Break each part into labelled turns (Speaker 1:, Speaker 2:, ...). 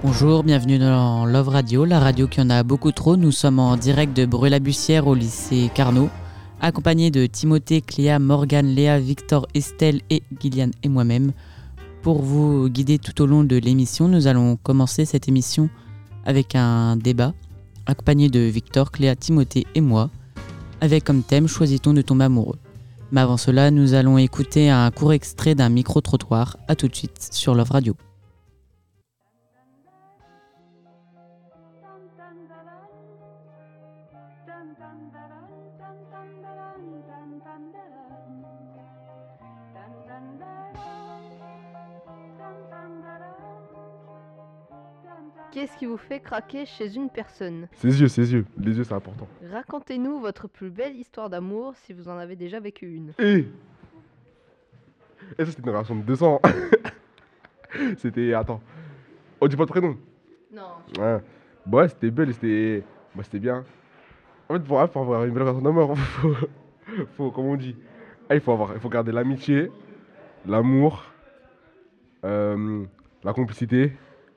Speaker 1: Bonjour, bienvenue dans Love Radio, la radio qui en a beaucoup trop. Nous sommes en direct de Bruy-la-Bussière au lycée Carnot, accompagnés de Timothée, Cléa, Morgane, Léa, Victor, Estelle et Gillian et moi-même. Pour vous guider tout au long de l'émission, nous allons commencer cette émission avec un débat, accompagné de Victor, Cléa, Timothée et moi, avec comme thème « Choisit-on de tomber amoureux ?» Mais avant cela, nous allons écouter un court extrait d'un micro-trottoir. À tout de suite sur Love Radio.
Speaker 2: Qu'est-ce qui vous fait craquer chez une personne ?
Speaker 3: Ses yeux. Les yeux, c'est important.
Speaker 2: Racontez-nous votre plus belle histoire d'amour si vous en avez déjà vécu une.
Speaker 3: Ça, c'était une relation de 200 ans. C'était... Attends. On dit pas de prénom.
Speaker 2: Non.
Speaker 3: Ouais. Bah ouais, c'était belle, c'était... Bah, c'était bien. En fait, pour avoir une belle relation d'amour, faut comme on dit, il faut garder l'amitié, l'amour, la complicité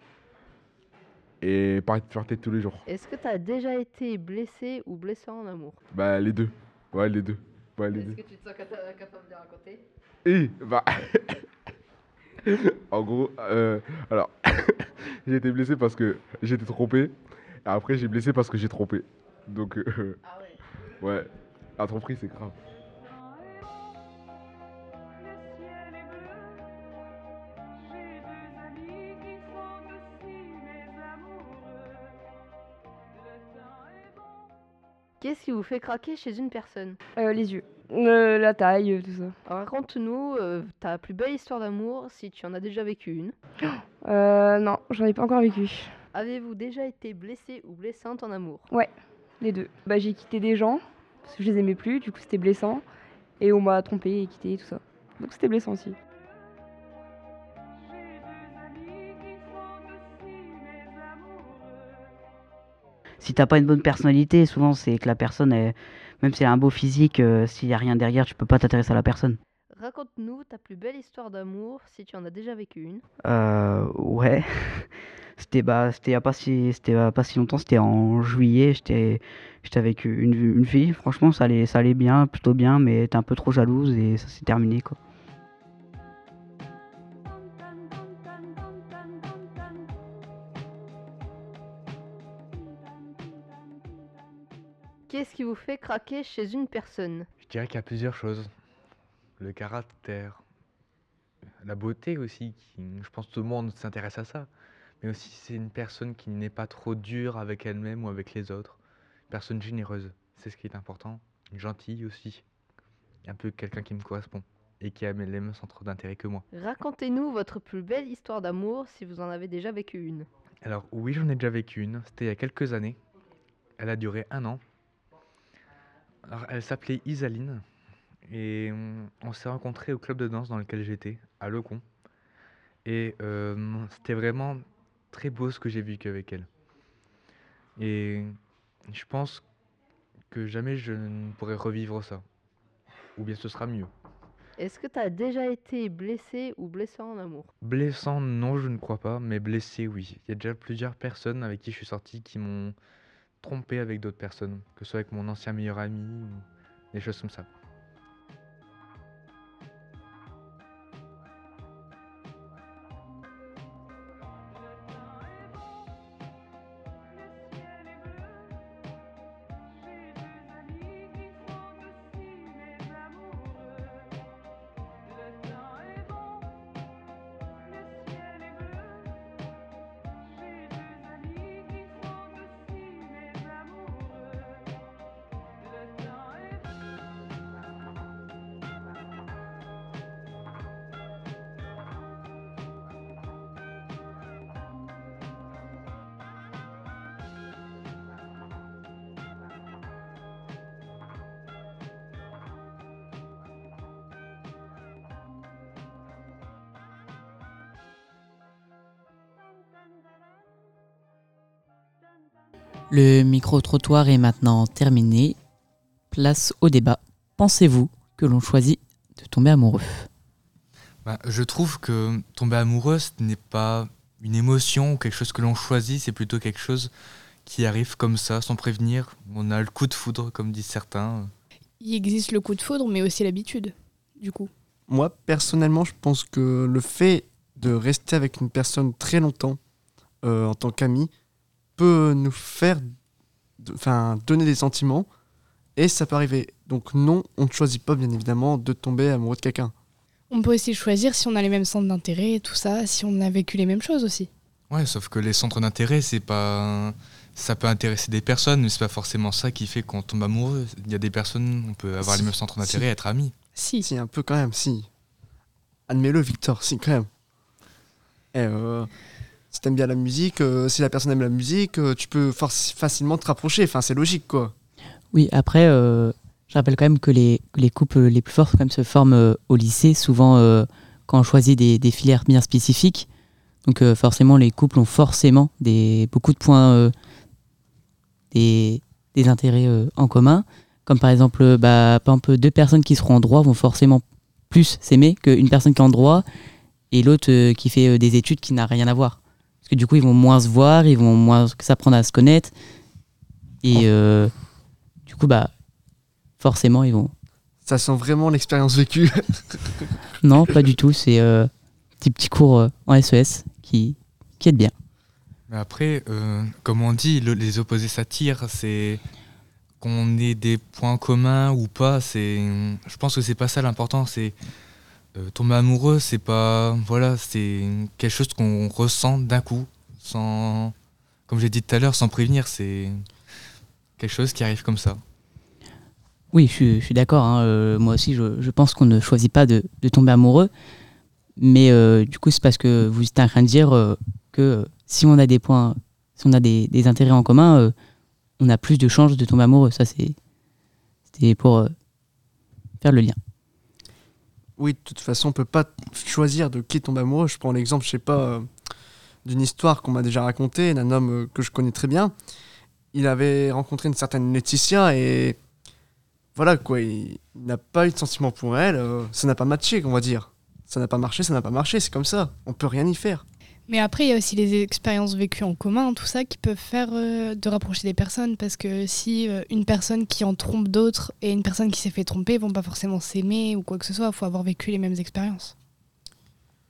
Speaker 3: et parler de fierté tous les jours.
Speaker 2: Est-ce que tu as déjà été blessé ou blessant en amour ?
Speaker 3: Bah, les deux. Ouais, les deux.
Speaker 2: Est-ce que tu te sens capable de raconter ?
Speaker 3: Bah... En gros, alors, j'ai été blessé parce que j'ai été trompé. Et après, j'ai blessé parce que j'ai trompé. Donc,
Speaker 2: Ah ouais.
Speaker 3: ouais, la tromperie, c'est grave.
Speaker 2: Qu'est-ce qui vous fait craquer chez une personne ?
Speaker 4: Les yeux, la taille, tout ça.
Speaker 2: Raconte-nous ta plus belle histoire d'amour si tu en as déjà vécu une.
Speaker 4: Non, j'en ai pas encore vécu.
Speaker 2: Avez-vous déjà été blessé ou blessante en amour ?
Speaker 4: Les deux. Bah, j'ai quitté des gens parce que je les aimais plus, du coup c'était blessant. Et on m'a trompé et quitté, tout ça. Donc c'était blessant aussi.
Speaker 5: Si t'as pas une bonne personnalité, souvent c'est que la personne, même si elle a un beau physique, s'il y a rien derrière, tu peux pas t'intéresser à la personne.
Speaker 2: Raconte-nous ta plus belle histoire d'amour si tu en as déjà vécu une.
Speaker 5: Ouais. C'était il y a pas si longtemps, c'était en juillet, j'étais avec une fille, franchement ça allait bien, plutôt bien, mais elle était un peu trop jalouse et ça s'est terminé quoi.
Speaker 2: Qu'est-ce qui vous fait craquer chez une personne ?
Speaker 6: Je dirais qu'il y a plusieurs choses. Le caractère, la beauté aussi, je pense que tout le monde s'intéresse à ça. Mais aussi c'est une personne qui n'est pas trop dure avec elle-même ou avec les autres. Une personne généreuse, c'est ce qui est important. Gentille aussi. Un peu quelqu'un qui me correspond et qui a les mêmes centres d'intérêt que moi.
Speaker 2: Racontez-nous votre plus belle histoire d'amour si vous en avez déjà vécu une.
Speaker 6: Alors oui, j'en ai déjà vécu une. C'était il y a quelques années. Elle a duré 1 an. Alors, elle s'appelait Isaline et on s'est rencontrés au club de danse dans lequel j'étais, à Lecon. Et c'était vraiment très beau ce que j'ai vécu avec elle. Et je pense que jamais je ne pourrai revivre ça. Ou bien ce sera mieux.
Speaker 2: Est-ce que tu as déjà été blessé ou blessant en amour ?
Speaker 6: Blessant, non, je ne crois pas, mais blessé, oui. Il y a déjà plusieurs personnes avec qui je suis sorti qui m'ont trompé avec d'autres personnes, que ce soit avec mon ancien meilleur ami ou des choses comme ça.
Speaker 1: Le micro-trottoir est maintenant terminé. Place au débat. Pensez-vous que l'on choisit de tomber amoureux ?
Speaker 7: Je trouve que tomber amoureux, ce n'est pas
Speaker 6: une émotion ou quelque chose que l'on choisit, c'est plutôt quelque chose qui arrive comme ça, sans prévenir. On a le coup de foudre, comme disent certains.
Speaker 7: Il existe le coup de foudre, mais aussi l'habitude, du coup.
Speaker 8: Moi, personnellement, je pense que le fait de rester avec une personne très longtemps en tant qu'ami peut nous faire donner des sentiments et ça peut arriver. Donc non, on ne choisit pas bien évidemment de tomber amoureux de quelqu'un.
Speaker 7: On peut aussi choisir si on a les mêmes centres d'intérêt et tout ça, si on a vécu les mêmes choses aussi.
Speaker 6: Ouais, sauf que les centres d'intérêt, c'est pas... Ça peut intéresser des personnes, mais c'est pas forcément ça qui fait qu'on tombe amoureux. Il y a des personnes, on peut avoir les mêmes centres d'intérêt et être amis.
Speaker 7: Si.
Speaker 8: Si, un peu quand même, si. Admets-le, Victor, si, quand même. Si t'aimes bien la musique, si la personne aime la musique, tu peux facilement te rapprocher. Enfin, c'est logique, quoi.
Speaker 1: Oui, après, je rappelle quand même que les couples les plus forts quand même, se forment au lycée, souvent quand on choisit des filières bien spécifiques. Donc forcément, les couples ont forcément beaucoup de points, des intérêts en commun. Comme par exemple, deux personnes qui seront en droit vont forcément plus s'aimer qu'une personne qui est en droit et l'autre qui fait des études qui n'a rien à voir. Parce que du coup, ils vont moins se voir, ils vont moins s'apprendre à se connaître. Et du coup, forcément, ils vont...
Speaker 8: Ça sent vraiment l'expérience vécue.
Speaker 1: Non, pas du tout. C'est petit cours en SES qui aide bien.
Speaker 6: Mais après, comme on dit, les opposés s'attirent. C'est qu'on ait des points communs ou pas. Je pense que c'est pas ça l'important. C'est tomber amoureux. C'est pas c'est quelque chose qu'on ressent d'un coup, sans, comme j'ai dit tout à l'heure, sans prévenir. C'est quelque chose qui arrive comme ça.
Speaker 1: Oui, je suis d'accord. Moi aussi, je pense qu'on ne choisit pas de tomber amoureux. Mais du coup, c'est parce que vous êtes en train de dire que si on a des points, si on a des intérêts en commun, on a plus de chances de tomber amoureux. Ça, c'était pour faire le lien.
Speaker 8: Oui, de toute façon, on peut pas choisir de qui tombe amoureux. Je prends l'exemple, je sais pas, d'une histoire qu'on m'a déjà racontée, d'un homme que je connais très bien. Il avait rencontré une certaine Laetitia et voilà quoi, il n'a pas eu de sentiment pour elle. Ça n'a pas matché, on va dire. Ça n'a pas marché, c'est comme ça. On peut rien y faire.
Speaker 7: Mais après, il y a aussi les expériences vécues en commun, tout ça, qui peuvent faire de rapprocher des personnes. Parce que si une personne qui en trompe d'autres et une personne qui s'est fait tromper vont pas forcément s'aimer ou quoi que ce soit, il faut avoir vécu les mêmes expériences.
Speaker 8: C'est-à-dire ?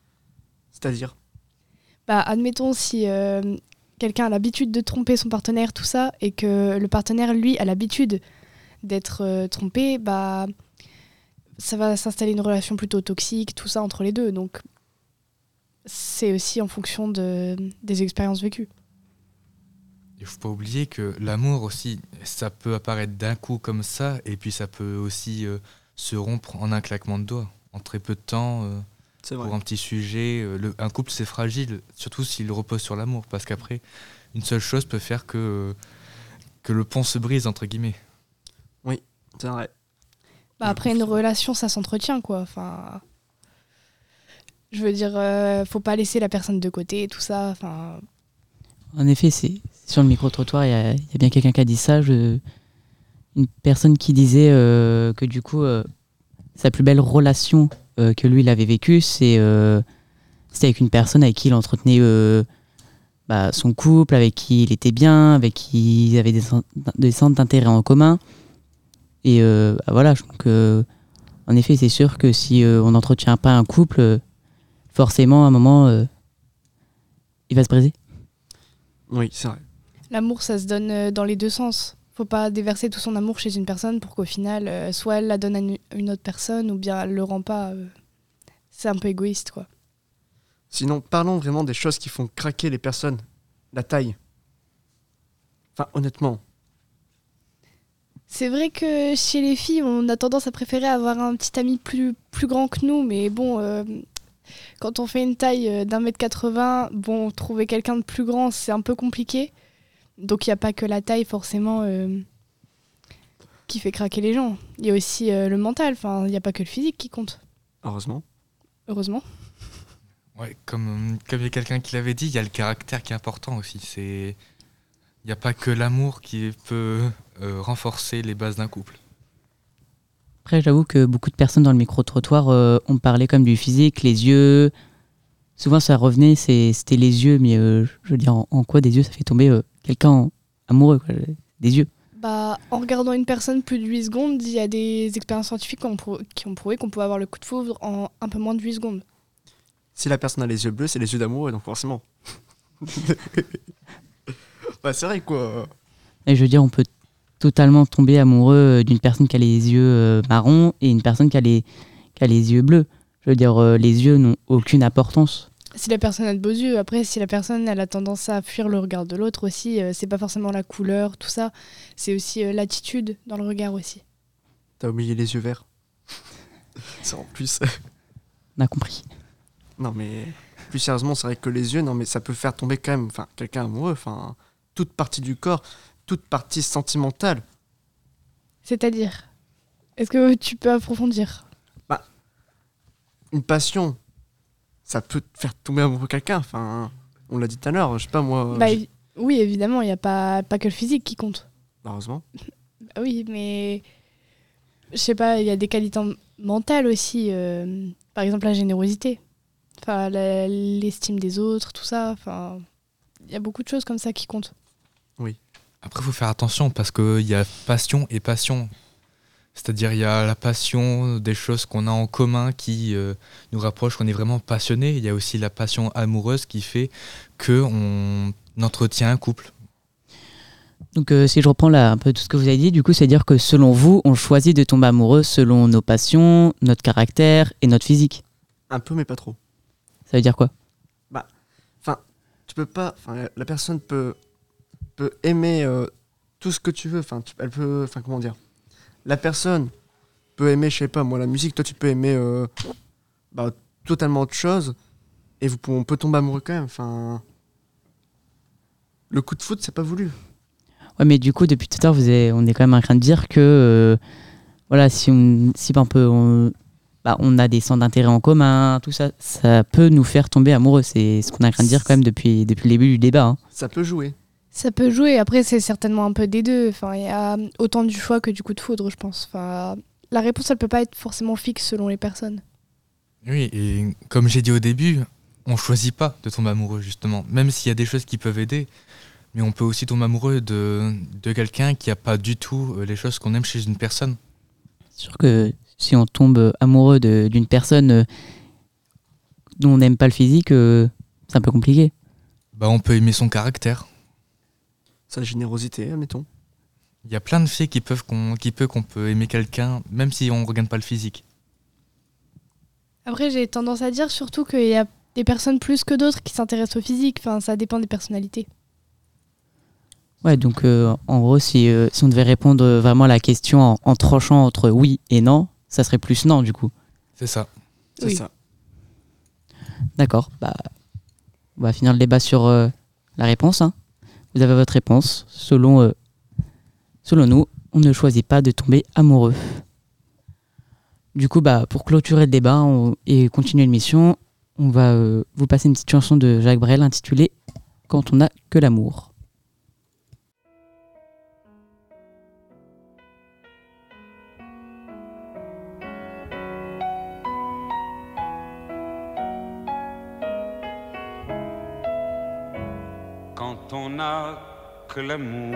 Speaker 7: Admettons si quelqu'un a l'habitude de tromper son partenaire, tout ça, et que le partenaire, lui, a l'habitude d'être trompé, ça va s'installer une relation plutôt toxique, tout ça entre les deux. Donc, c'est aussi en fonction des expériences vécues.
Speaker 6: Il ne faut pas oublier que l'amour aussi, ça peut apparaître d'un coup comme ça, et puis ça peut aussi se rompre en un claquement de doigts, en très peu de temps.
Speaker 8: C'est vrai.
Speaker 6: Pour un petit sujet, un couple c'est fragile, surtout s'il repose sur l'amour, parce qu'après, une seule chose peut faire que le pont se brise, entre guillemets.
Speaker 8: Oui, c'est vrai.
Speaker 7: Après, une relation, ça s'entretient, quoi. Enfin, je veux dire, faut pas laisser la personne de côté, tout ça. Enfin.
Speaker 1: En effet, c'est sur le micro-trottoir, il y a bien quelqu'un qui a dit ça. Une personne qui disait que du coup, sa plus belle relation que lui, il avait vécue, c'était avec une personne avec qui il entretenait son couple, avec qui il était bien, avec qui il avait des centres d'intérêt en commun. Et voilà, donc en effet, c'est sûr que si on n'entretient pas un couple, forcément, à un moment, il va se briser.
Speaker 8: Oui, c'est vrai.
Speaker 7: L'amour, ça se donne dans les deux sens. Faut pas déverser tout son amour chez une personne pour qu'au final, soit elle la donne à une autre personne ou bien elle le rend pas. C'est un peu égoïste, quoi.
Speaker 8: Sinon, parlons vraiment des choses qui font craquer les personnes. La taille. Enfin, honnêtement.
Speaker 7: C'est vrai que chez les filles, on a tendance à préférer avoir un petit ami plus grand que nous, mais bon, quand on fait une taille d'1m80, bon, trouver quelqu'un de plus grand, c'est un peu compliqué. Donc il n'y a pas que la taille forcément qui fait craquer les gens. Il y a aussi le mental, enfin, il n'y a pas que le physique qui compte.
Speaker 8: Heureusement.
Speaker 6: Ouais, comme il y a quelqu'un qui l'avait dit, il y a le caractère qui est important aussi. Il n'y a pas que l'amour qui peut renforcer les bases d'un couple.
Speaker 1: Après, j'avoue que beaucoup de personnes dans le micro-trottoir ont parlé comme du physique, les yeux, souvent ça revenait, c'était les yeux, mais je veux dire, en quoi des yeux ça fait tomber quelqu'un amoureux, quoi, des yeux?
Speaker 7: Bah, en regardant une personne plus de 8 secondes, il y a des expériences scientifiques qui ont prouvé qu'on pouvait avoir le coup de foudre en un peu moins de 8 secondes.
Speaker 8: Si la personne a les yeux bleus, c'est les yeux d'amoureux, donc forcément. Bah, c'est vrai, quoi.
Speaker 1: Et je veux dire, on peut totalement tomber amoureux d'une personne qui a les yeux marrons et une personne qui a les yeux bleus. Je veux dire, les yeux n'ont aucune importance.
Speaker 7: Si la personne a de beaux yeux, après, si la personne elle a tendance à fuir le regard de l'autre aussi, c'est pas forcément la couleur, tout ça, c'est aussi l'attitude dans le regard aussi.
Speaker 8: T'as oublié les yeux verts. C'est en plus.
Speaker 1: On a compris.
Speaker 8: Non, mais plus sérieusement, c'est vrai que les yeux, non, mais ça peut faire tomber quand même quelqu'un amoureux, toute partie du corps, toute partie sentimentale.
Speaker 7: C'est-à-dire, est-ce que tu peux approfondir?
Speaker 8: Une passion, ça peut te faire tomber amoureux quelqu'un. On l'a dit tout à l'heure, je sais pas moi.
Speaker 7: Oui, évidemment, il n'y a pas que le physique qui compte.
Speaker 8: Heureusement.
Speaker 7: Oui, mais je sais pas, il y a des qualités mentales aussi. Par exemple, la générosité, l'estime des autres, tout ça. Il y a beaucoup de choses comme ça qui comptent.
Speaker 8: Oui.
Speaker 6: Après, il faut faire attention parce qu'il y a passion et passion. C'est-à-dire, il y a la passion des choses qu'on a en commun qui nous rapprochent, qu'on est vraiment passionné. Il y a aussi la passion amoureuse qui fait qu'on entretient un couple.
Speaker 1: Donc, si je reprends là un peu tout ce que vous avez dit, du coup, c'est-à-dire que selon vous, on choisit de tomber amoureux selon nos passions, notre caractère et notre physique.
Speaker 8: Un peu, mais pas trop.
Speaker 1: Ça veut dire quoi?
Speaker 8: Tu peux pas. La personne peut aimer tout ce que tu veux. Elle peut. Comment dire? La personne peut aimer, je sais pas moi, la musique. Toi, tu peux aimer totalement autre chose. Et on peut tomber amoureux quand même. Le coup de foot, c'est pas voulu.
Speaker 1: Ouais, mais du coup, depuis tout à l'heure, on est quand même en train de dire que si on a des centres d'intérêt en commun, tout ça, ça peut nous faire tomber amoureux. C'est ce qu'on est en train de dire quand même depuis le début du débat. Hein.
Speaker 8: Ça peut jouer.
Speaker 7: Ça peut jouer. Après, c'est certainement un peu des deux. Il y a autant du choix que du coup de foudre, je pense. La réponse, elle peut pas être forcément fixe selon les personnes.
Speaker 6: Oui, et comme j'ai dit au début, on choisit pas de tomber amoureux, justement. Même s'il y a des choses qui peuvent aider, mais on peut aussi tomber amoureux de quelqu'un qui a pas du tout les choses qu'on aime chez une personne.
Speaker 1: C'est sûr que si on tombe amoureux d'une personne dont on n'aime pas le physique, c'est un peu compliqué.
Speaker 6: On peut aimer son caractère.
Speaker 8: Sa générosité, admettons.
Speaker 6: Il y a plein de faits qu'on peut aimer quelqu'un, même si on ne regarde pas le physique.
Speaker 7: Après, j'ai tendance à dire surtout qu'il y a des personnes plus que d'autres qui s'intéressent au physique. Ça dépend des personnalités.
Speaker 1: Ouais, donc en gros, si on devait répondre vraiment à la question en tranchant entre oui et non, ça serait plus non, du coup.
Speaker 6: C'est ça.
Speaker 8: C'est ça.
Speaker 1: D'accord. On va finir le débat sur la réponse. Hein. Vous avez votre réponse. Selon nous, on ne choisit pas de tomber amoureux. Du coup, pour clôturer le débat et continuer l'émission, on va vous passer une petite chanson de Jacques Brel intitulée « Quand on n'a que l'amour ».
Speaker 9: Quand on n'a que l'amour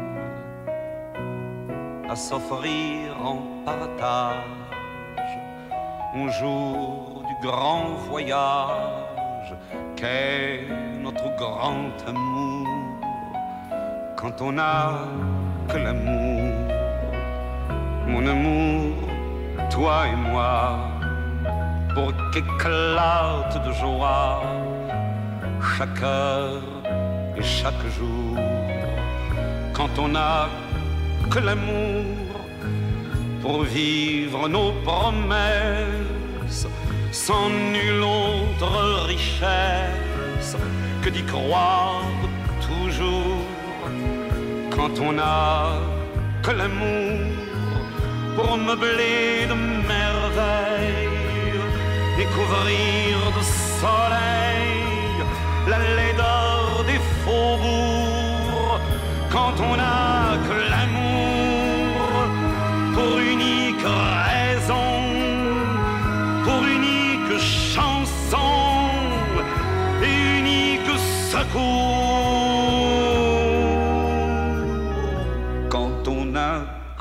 Speaker 9: à s'offrir en partage, un jour du grand voyage qu'est notre grand amour. Quand on n'a que l'amour, mon amour, toi et moi, pour qu'éclate de joie chaque heure et chaque jour. Quand on n'a que l'amour pour vivre nos promesses, sans nulle autre richesse que d'y croire toujours. Quand on n'a que l'amour pour meubler de merveilles, découvrir de soleil la laideur des faubourgs. Quand on n'a que l'amour pour unique raison, pour unique chanson,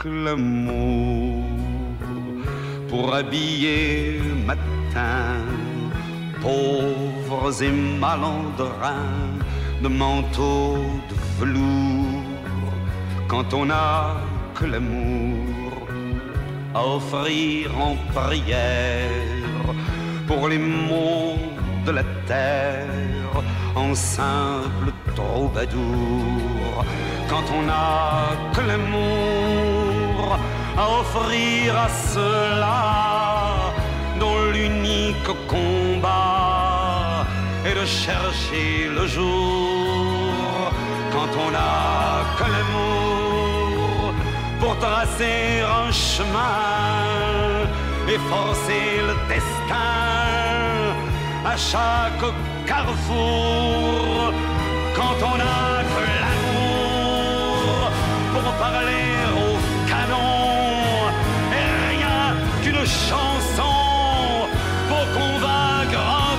Speaker 9: que l'amour pour habiller matin pauvres et malandrins de manteaux de velours, quand on n'a que l'amour à offrir en prière pour les maux de la terre, en simple troubadour, quand on n'a que l'amour à offrir à ceux-là dont l'unique combat est de chercher le jour, quand on n'a que l'amour pour tracer un chemin et forcer le destin à chaque carrefour, quand on n'a que l'amour pour parler au canon et rien qu'une chanson pour convaincre un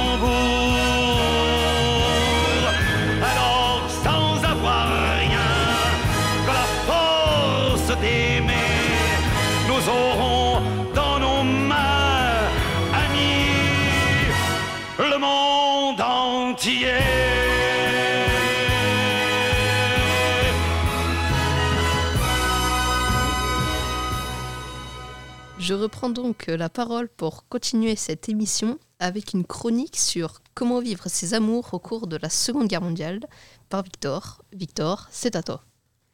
Speaker 9: tambour. Alors sans avoir rien que la force d'aimer, nous aurons dans nos mains, amis, le monde entier.
Speaker 2: Je reprends donc la parole pour continuer cette émission avec une chronique sur comment vivre ses amours au cours de la Seconde Guerre mondiale par Victor. Victor, c'est à toi.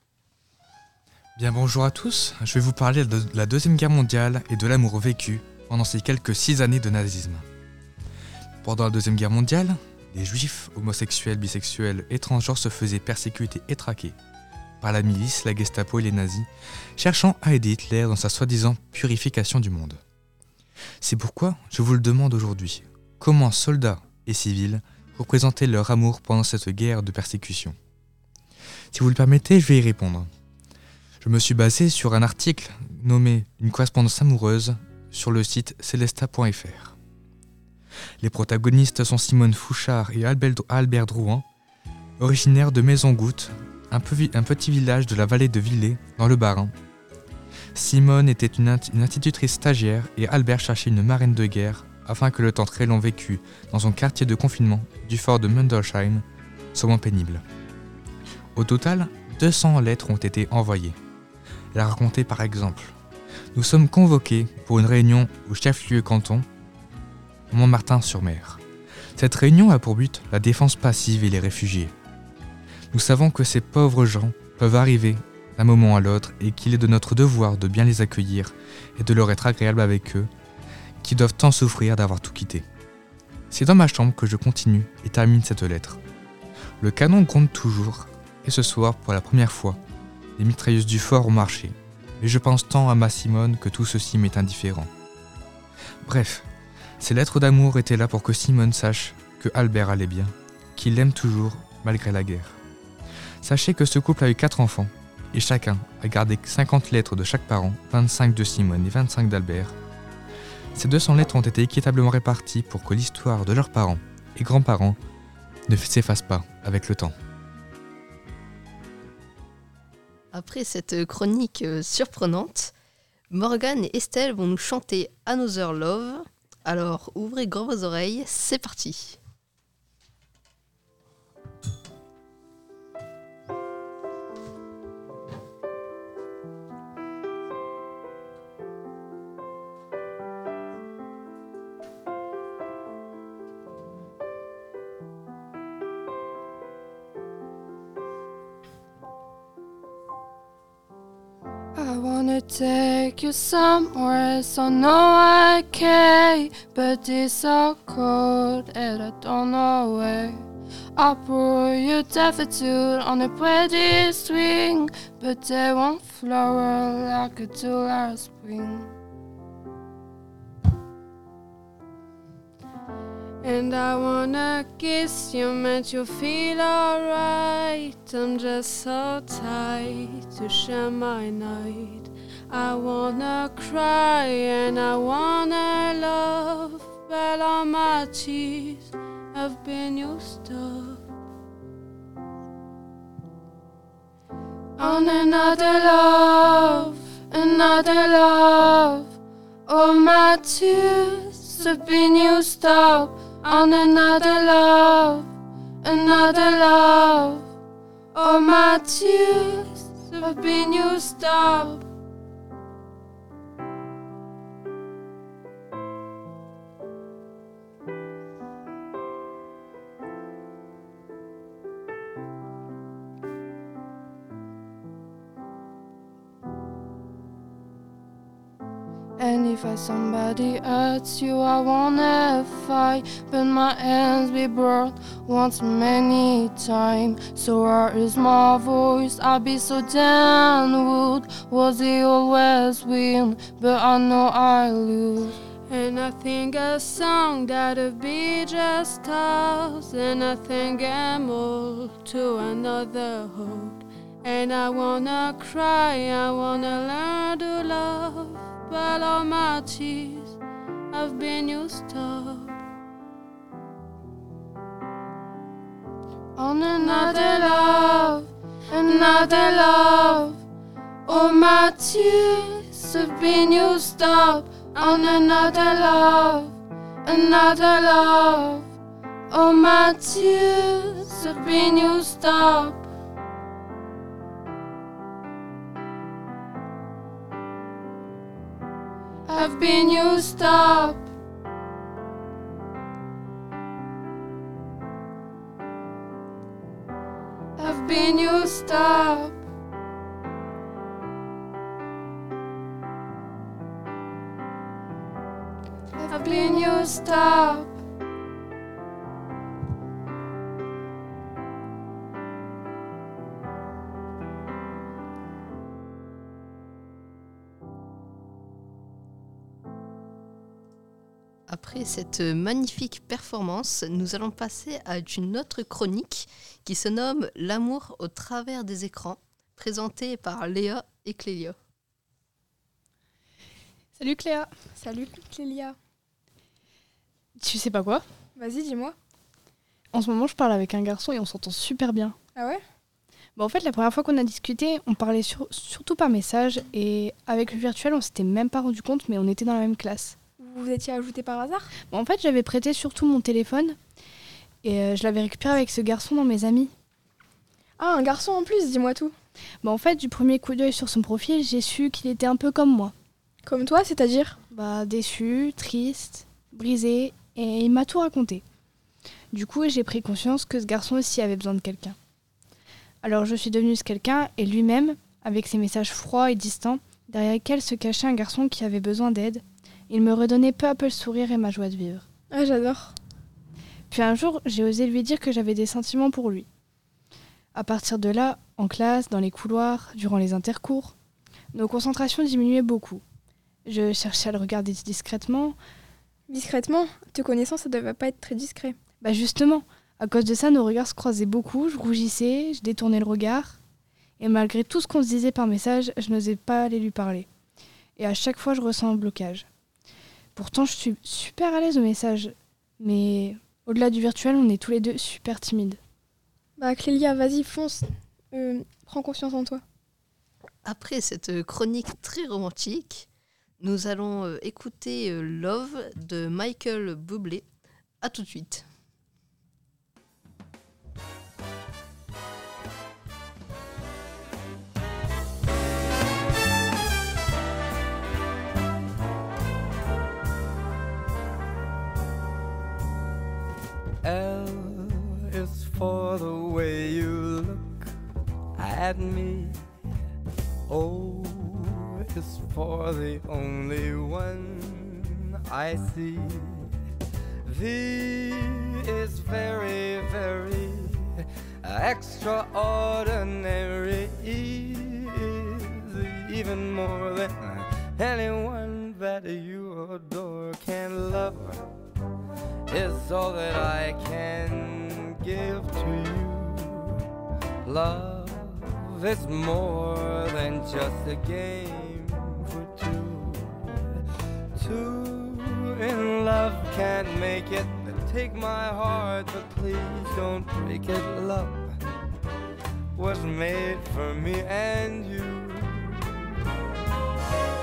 Speaker 6: Bien, bonjour à tous. Je vais vous parler de la Deuxième Guerre mondiale et de l'amour vécu pendant ces quelques 6 années de nazisme. Pendant la Deuxième Guerre mondiale, les juifs, homosexuels, bisexuels et transgenres se faisaient persécuter et traquer par la milice, la Gestapo et les nazis, cherchant à aider Hitler dans sa soi-disant purification du monde. C'est pourquoi je vous le demande aujourd'hui, comment soldats et civils représentaient leur amour pendant cette guerre de persécution? Si vous le permettez, je vais y répondre. Je me suis basé sur un article nommé « Une correspondance amoureuse » sur le site celesta.fr. Les protagonistes sont Simone Fouchard et Albert Drouin, originaires de Maison-Goutte, un petit village de la vallée de Villers, dans le Bas-Rhin. Simone était une institutrice stagiaire et Albert cherchait une marraine de guerre afin que le temps très long vécu dans son quartier de confinement du fort de Mundelsheim soit moins pénible. Au total, 200 lettres ont été envoyées. Elle a raconté par exemple « Nous sommes convoqués pour une réunion au chef-lieu canton, Montmartin-sur-Mer. Cette réunion a pour but la défense passive et les réfugiés. Nous savons que ces pauvres gens peuvent arriver d'un moment à l'autre et qu'il est de notre devoir de bien les accueillir et de leur être agréable avec eux, qui doivent tant souffrir d'avoir tout quitté. C'est dans ma chambre que je continue et termine cette lettre. Le canon gronde toujours, et ce soir, pour la première fois, les mitrailleuses du fort ont marché, mais je pense tant à ma Simone que tout ceci m'est indifférent. Bref, ces lettres d'amour étaient là pour que Simone sache que Albert allait bien, qu'il l'aime toujours malgré la guerre. Sachez que ce couple a eu 4 enfants, et chacun a gardé 50 lettres de chaque parent, 25 de Simone et 25 d'Albert. Ces 200 lettres ont été équitablement réparties pour que l'histoire de leurs parents et grands-parents ne s'efface pas avec le temps.
Speaker 2: Après cette chronique surprenante, Morgane et Estelle vont nous chanter Another Love. Alors ouvrez grand vos oreilles, c'est parti.
Speaker 10: I wanna take you somewhere, so no I can, but it's so cold and I don't know where. I'll pour you daffodil on a pretty string, but they won't flower like a do last spring. And I wanna kiss you, make you feel alright. I'm just so tired to share my night. I wanna cry and I wanna love, but all my tears have been used up on another love. another love. All my tears have been used up on another love, another love. All my tears have been used up. And if somebody hurts you, I wanna fight, but my hands be burned once many times. So where is my voice? I be so downward. Was he always win? But I know I lose. And I think a song that'll be just us. And I think I'm all to another hope. And I wanna cry, I wanna learn to love. But all my tears have been used up on another love, another love. All my tears have been used up on another love, another love. All my tears have been used up. Have been used up. Have been used up. Have been used up.
Speaker 2: Après cette magnifique performance, nous allons passer à une autre chronique qui se nomme « L'amour au travers des écrans », présentée par Léa et Clélia.
Speaker 7: Salut Cléa.
Speaker 11: Salut Clélia.
Speaker 7: Tu sais pas quoi?
Speaker 11: Vas-y, dis-moi.
Speaker 7: En ce moment, je parle avec un garçon et on s'entend super bien.
Speaker 11: Ah ouais?
Speaker 7: En fait, la première fois qu'on a discuté, on parlait surtout par message et avec le virtuel, on s'était même pas rendu compte, mais on était dans la même classe.
Speaker 11: Vous vous étiez ajouté par hasard?
Speaker 7: En fait, j'avais prêté surtout mon téléphone et je l'avais récupéré avec ce garçon dans mes amis.
Speaker 11: Ah, un garçon en plus, dis-moi tout.
Speaker 7: En fait, du premier coup d'œil sur son profil, j'ai su qu'il était un peu comme moi.
Speaker 11: Comme toi, c'est-à-dire?
Speaker 7: Déçu, triste, brisé, et il m'a tout raconté. Du coup, j'ai pris conscience que ce garçon aussi avait besoin de quelqu'un. Alors je suis devenue ce quelqu'un et lui-même, avec ses messages froids et distants, derrière lesquels se cachait un garçon qui avait besoin d'aide. Il me redonnait peu à peu le sourire et ma joie de vivre.
Speaker 11: Ah, j'adore.
Speaker 7: Puis un jour, j'ai osé lui dire que j'avais des sentiments pour lui. À partir de là, en classe, dans les couloirs, durant les intercours, nos concentrations diminuaient beaucoup. Je cherchais à le regarder discrètement.
Speaker 11: Discrètement? Te connaissant, ça devait pas être très discret.
Speaker 7: Justement, à cause de ça, nos regards se croisaient beaucoup, je rougissais, je détournais le regard. Et malgré tout ce qu'on se disait par message, je n'osais pas aller lui parler. Et à chaque fois, je ressens un blocage. Pourtant, je suis super à l'aise au message. Mais au-delà du virtuel, on est tous les deux super timides.
Speaker 11: Clélia, vas-y, fonce. Prends confiance en toi.
Speaker 2: Après cette chronique très romantique, nous allons écouter Love de Michael Bublé. À tout de suite.
Speaker 12: L is for the way you look at me. O is for the only one I see. V is very, very extraordinary. E is even more than anyone that you adore can love. Is all that I can give to you. Love is more than just a game for two. Two in love can't make it. Take my heart, but please don't break it. Love was made for me and you.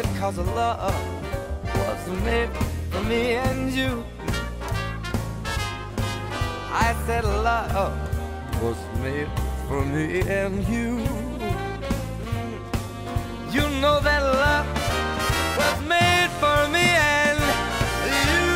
Speaker 12: it 'cause love was made for me and you. I said love was made for me and you. You know that love was made for me and you.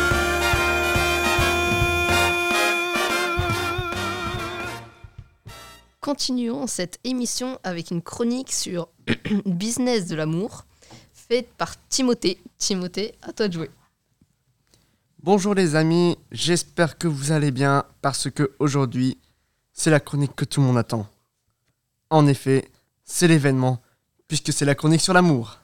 Speaker 2: Continuons cette émission avec une chronique sur business de l'amour, faite par Timothée. Timothée, à toi de jouer.
Speaker 8: Bonjour les amis, j'espère que vous allez bien parce que aujourd'hui, c'est la chronique que tout le monde attend. En effet, c'est l'événement puisque c'est la chronique sur l'amour.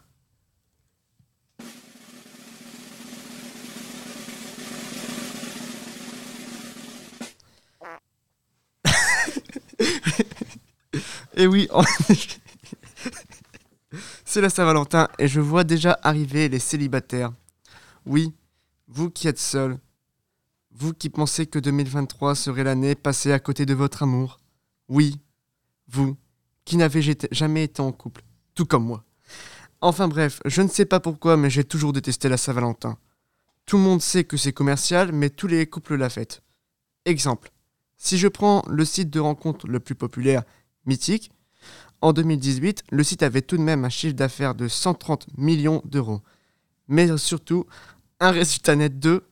Speaker 8: Et oui, en effet, c'est la Saint-Valentin et je vois déjà arriver les célibataires. Oui, vous qui êtes seuls, vous qui pensez que 2023 serait l'année passée à côté de votre amour. Oui, vous qui n'avez jamais été en couple, tout comme moi. Enfin bref, je ne sais pas pourquoi, mais j'ai toujours détesté la Saint-Valentin. Tout le monde sait que c'est commercial, mais tous les couples la fêtent. Exemple, si je prends le site de rencontre le plus populaire, Mythique, en 2018, le site avait tout de même un chiffre d'affaires de 130 millions d'euros. Mais surtout, un résultat net de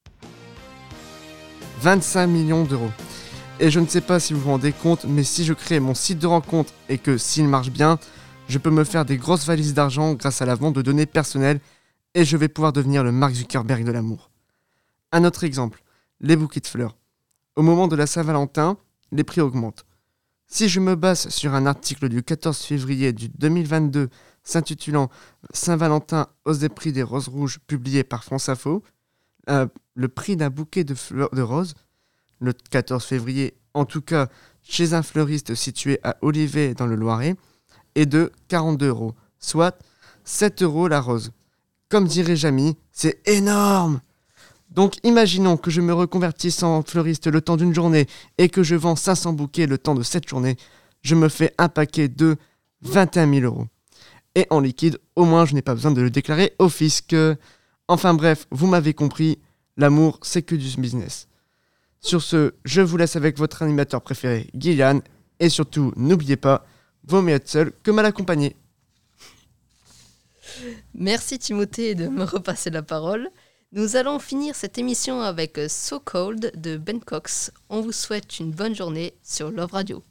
Speaker 8: 25 millions d'euros. Et je ne sais pas si vous vous rendez compte, mais si je crée mon site de rencontre et que s'il marche bien, je peux me faire des grosses valises d'argent grâce à la vente de données personnelles et je vais pouvoir devenir le Mark Zuckerberg de l'amour. Un autre exemple, les bouquets de fleurs. Au moment de la Saint-Valentin, les prix augmentent. Si je me base sur un article du 14 février 2022 s'intitulant « Saint-Valentin, hausse des prix des roses rouges » publié par France Info, le prix d'un bouquet de fleurs de roses, le 14 février, en tout cas chez un fleuriste situé à Olivet dans le Loiret, est de 42 €, soit 7 € la rose. Comme dirait Jamy, c'est énorme! Donc imaginons que je me reconvertisse en fleuriste le temps d'une journée et que je vends 500 bouquets le temps de cette journée, je me fais un paquet de 21 000 €. Et en liquide, au moins je n'ai pas besoin de le déclarer au fisc. Enfin bref, vous m'avez compris, l'amour c'est que du business. Sur ce, je vous laisse avec votre animateur préféré, Gillian, et surtout, n'oubliez pas, vaut mieux être seul que mal accompagné.
Speaker 2: Merci Timothée de me repasser la parole. Nous allons finir cette émission avec So Cold de Ben Cox. On vous souhaite une bonne journée sur Love Radio.